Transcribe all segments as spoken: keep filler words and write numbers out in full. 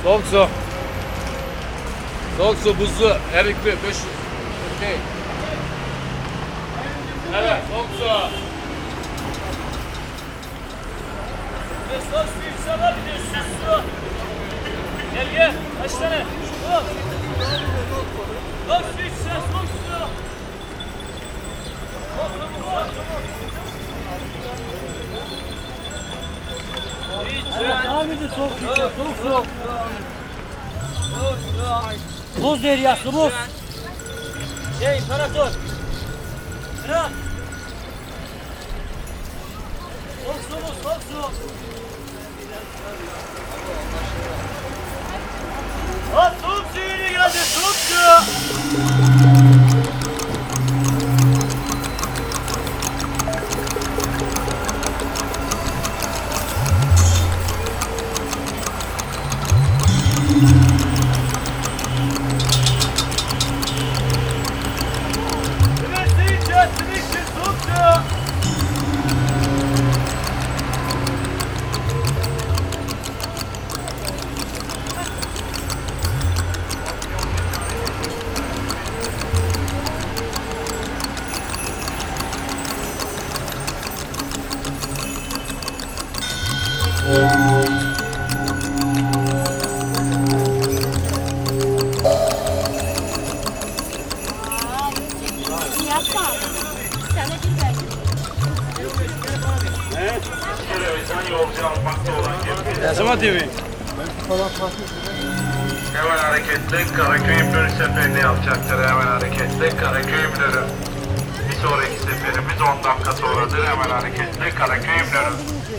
Soğuk su. Soğuk su, buzlu, erikli, beş yüz. Okey. Evet, soğuk su. Soğuk su içsene bir de süs su. Gel gel, kaç tane? Soğuk. Soğuk su içsen, soğuk su. Soğuk su, soğuk su. İçsen. Abi soğuk su, soğuk su. Buz deryası, buz. Şey, imparator. Bırak. Soğuk su mu, soğuk su. Lan soğuk su yeni geldi, soğuk su. Yazma T V. Hemen hareketli Karaköy Müdürü seferini yapacaktır. Hemen hareketli Karaköy Müdürü. Bir sonraki seferimiz on dakika sonradır. Hemen hareketli Karaköy Müdürü.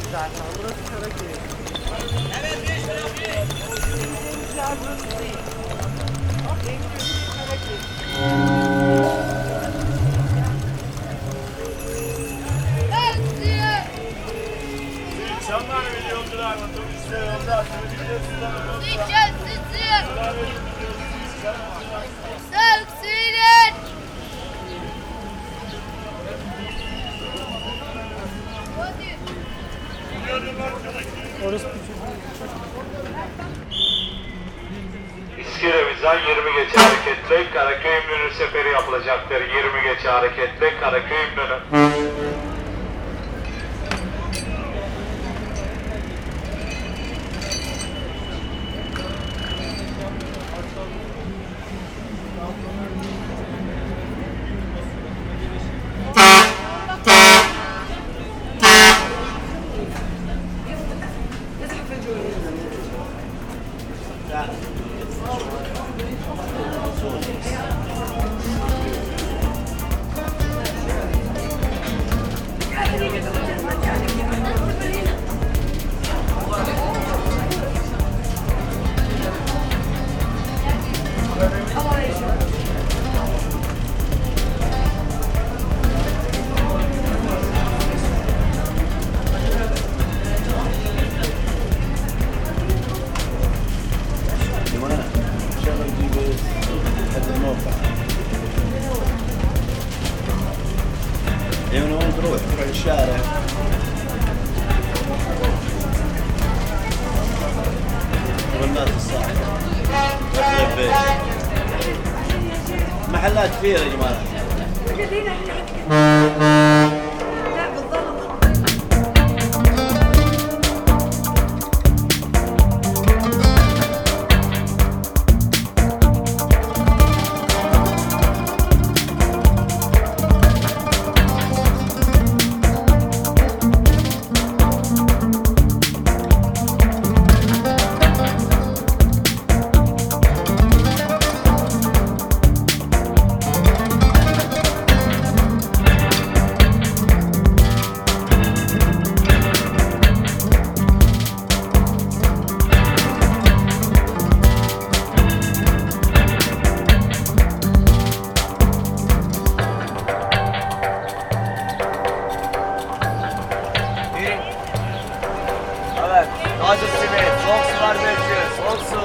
İnsanlar milyoncular, otobüsler, yolda, televizyonlar, Dikkat sizin. Soğuk suyun. İskele Vizan yirmi geçe hareketli Karaköy Müdürü seferi yapılacaktır. yirmi geçe hareketli Karaköy Müdürü. devono trovare per lasciare والناس الصاحبة تقريبا محلات كثيرة يا جماعة. Evet, taze simit, soğuk su var belki, soğuk su.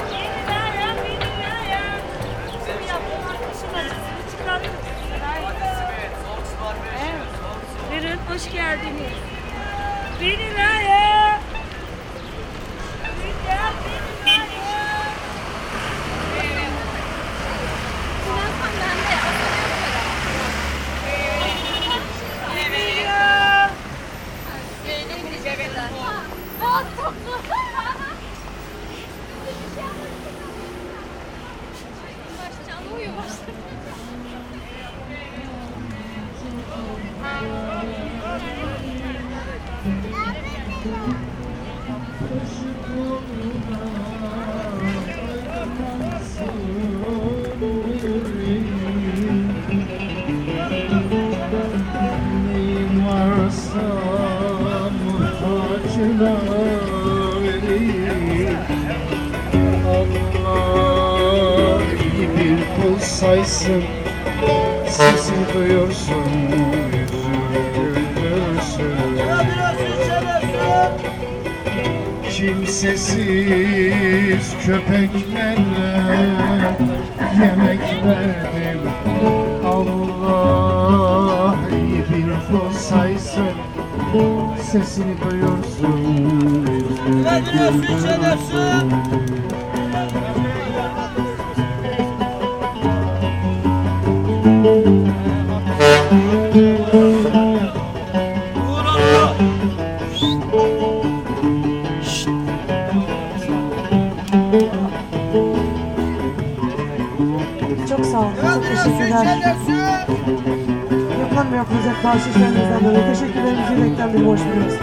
Buyurun, hoş geldiniz. Beni ver ya. Beni ver, beni ver ya. Canlı uyuyor başladı. Neyim varsa muhtaçına vereyim. Allah iyi bir kul saysın, sesini duyursun, yüzünü güldürsün. Kimsesiz köpeklerle yemek verdim. Allah iyi bir kul saysın, sesini duyursun, yüzünü güldürsün. Çok sağ olun. Çok teşekkürler. Yapılan ve yapılacak bahşişlerinizden dolayı teşekkürlerimizi yürekten bir borç biliyoruz.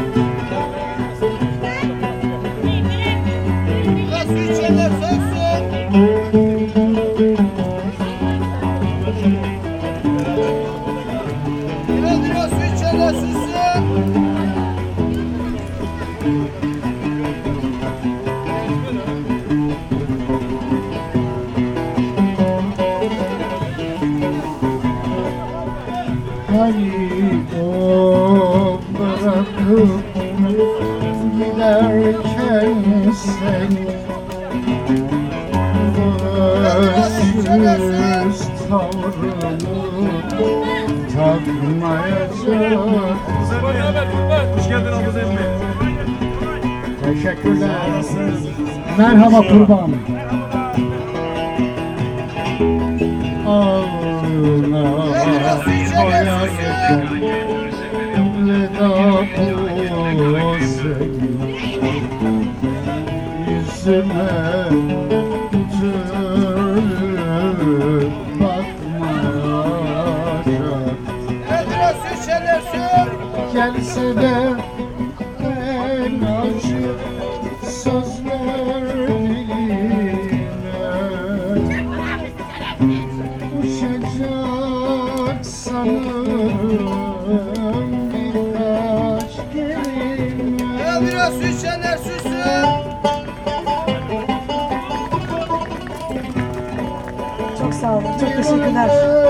Hani o bırakıp giderken sen başsız tavrını takmayacak. Hoş geldin Abdü Emmi. Teşekkürler. Merhaba kurban. Ağına koyarken veda bu senin yüzüme dönüp bakmayacak. Gelse de en acı sözler diline uçacak sanırım birkaç kelime. Ya biraz su içenler sussun. Çok sağ olun. Çok teşekkürler.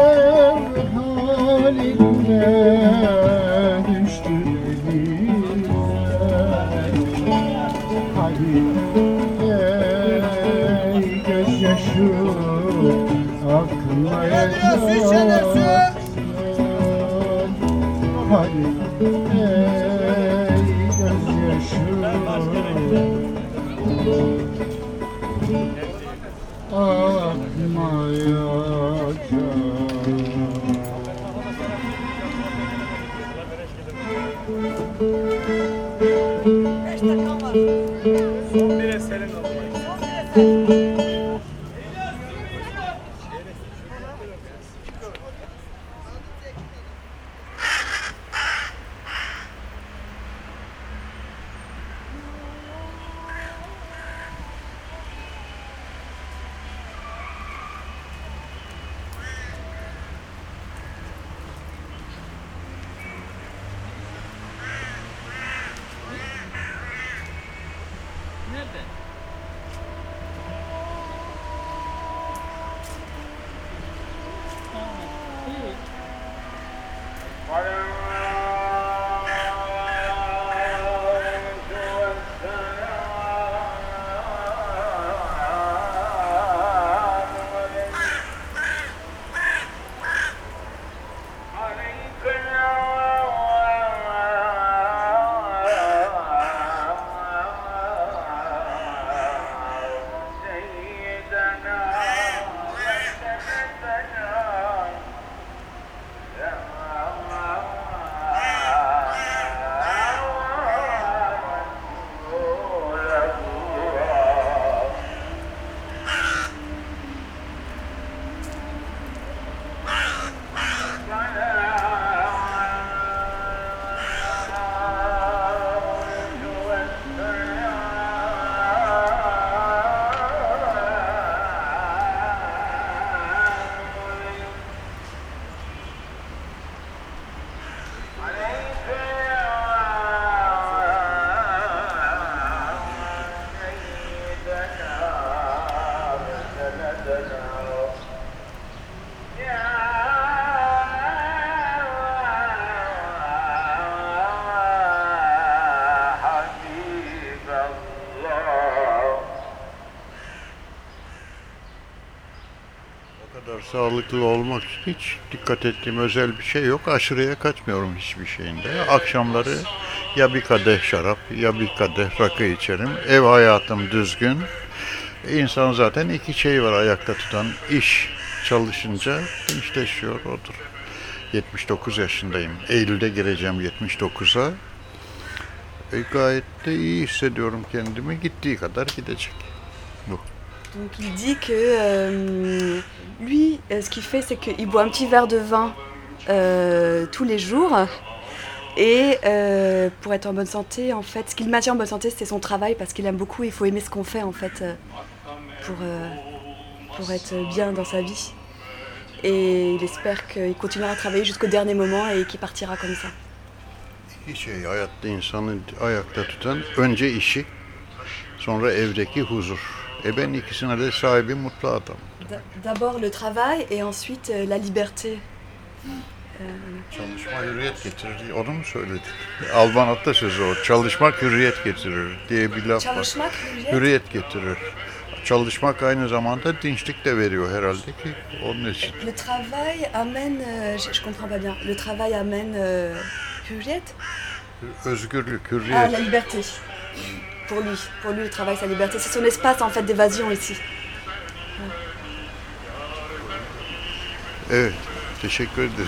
Halinde düştü eline. Hadi ey gözyaşı akmayacaksın. Hadi ey gözyaşı Son bir eserin oldu. O kadar sağlıklı olmak için hiç dikkat ettiğim özel bir şey yok. Aşırıya kaçmıyorum hiçbir şeyinde. Akşamları ya bir kadeh şarap ya bir kadeh rakı içerim. Ev hayatım düzgün. İnsan zaten iki şey var ayakta tutan. İş çalışınca gençleşiyor odur. yetmiş dokuz yaşındayım. Eylül'de gireceğim yetmiş dokuza. E, gayet de iyi hissediyorum kendimi. Gittiği kadar gidecek. Bu. Donc il dit que euh, lui, euh, ce qu'il fait, c'est qu'il boit un petit verre de vin euh, tous les jours. Et euh, pour être en bonne santé, en fait, ce qui le maintient en bonne santé, c'est son travail, parce qu'il aime beaucoup. Il faut aimer ce qu'on fait, en fait, euh, pour, euh, pour être bien dans sa vie. Et il espère qu'il continuera à travailler jusqu'au dernier moment et qu'il partira comme ça. İki şey hayatta insanı ayakta tutan, önce işi, sonra evdeki huzur. E ben ikisine de sahibi mutlu adam. D'abord le travail et ensuite euh, la liberté. Euh, Çalışma hürriyet getirir. Onu mu söyledin? Alman atasözü o. Çalışmak hürriyet getirir diye bir laf var. Çalışmak hürriyet? Hürriyet getirir. Çalışmak aynı zamanda dinçlik de veriyor herhalde ki onun için. Le travail amène, euh, je, je comprends pas bien. Le travail amène euh, hürriyet? Özgürlük, hürriyet. Ah, la liberté. Pour lui, pour lui, le travail, c'est la liberté. C'est son espace en fait d'évasion ici. Evet, teşekkür ederim.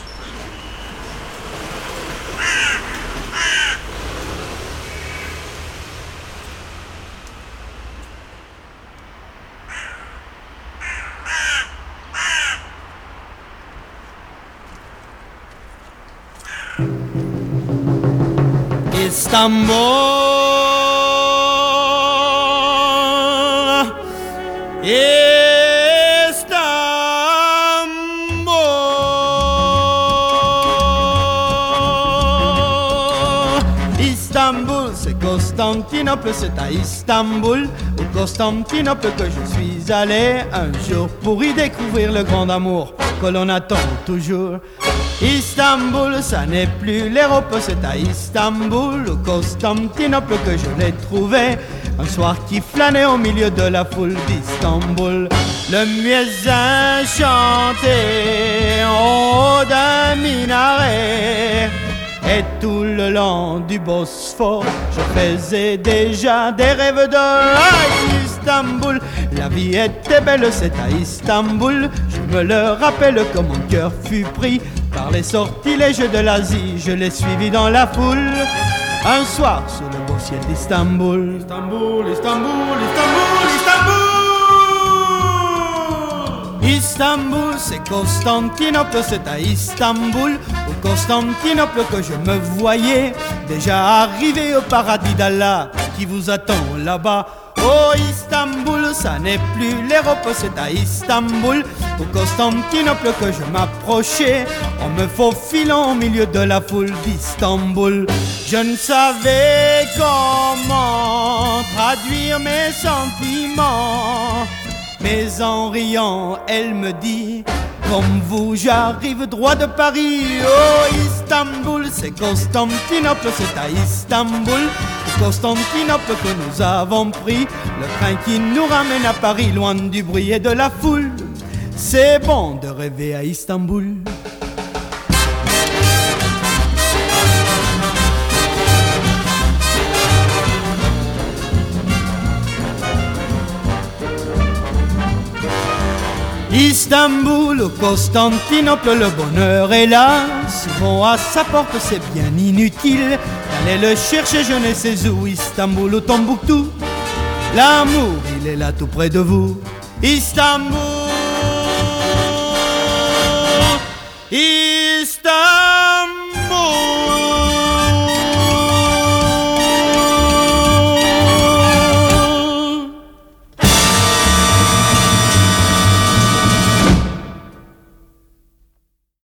Istanbul, c'est Constantinople, c'est à Istanbul, au Constantinople que je suis allé un jour pour y découvrir le grand amour que l'on attend toujours. Istanbul, ça n'est plus l'Europe, c'est à Istanbul, au Constantinople que je l'ai trouvé. Un soir qui flânait au milieu de la foule d'Istanbul. Le muezzin chantait en haut d'un minaret. Et tout le long du Bosphore, je faisais déjà des rêves de ah, Istanbul. La vie était belle, c'est à Istanbul. Je me le rappelle comme mon cœur fut pris par les sortilèges de l'Asie. Je l'ai suivi dans la foule un soir sous le beau ciel d'Istanbul. Istanbul, Istanbul, Istanbul, Istanbul. Istanbul, c'est Constantinople, c'est à Istanbul, au Constantinople que je me voyais déjà arrivé au paradis d'Allah qui vous attend là-bas. Oh Istanbul, ça n'est plus l'Europe, c'est à Istanbul, au Constantinople que je m'approchais en me faufilant au milieu de la foule d'Istanbul. Je ne savais comment traduire mes sentiments, mais en riant, elle me dit: comme vous, j'arrive droit de Paris. Oh Istanbul, c'est Constantinople, c'est à Istanbul, Constantinople que nous avons pris le train qui nous ramène à Paris, loin du bruit et de la foule. C'est bon de rêver à Istanbul. Istanbul, au Constantinople, le bonheur est là. Souvent à sa porte, c'est bien inutile d'aller le chercher, je ne sais où. Istanbul ou Tombouctou, l'amour, il est là tout près de vous. Istanbul, Istanbul.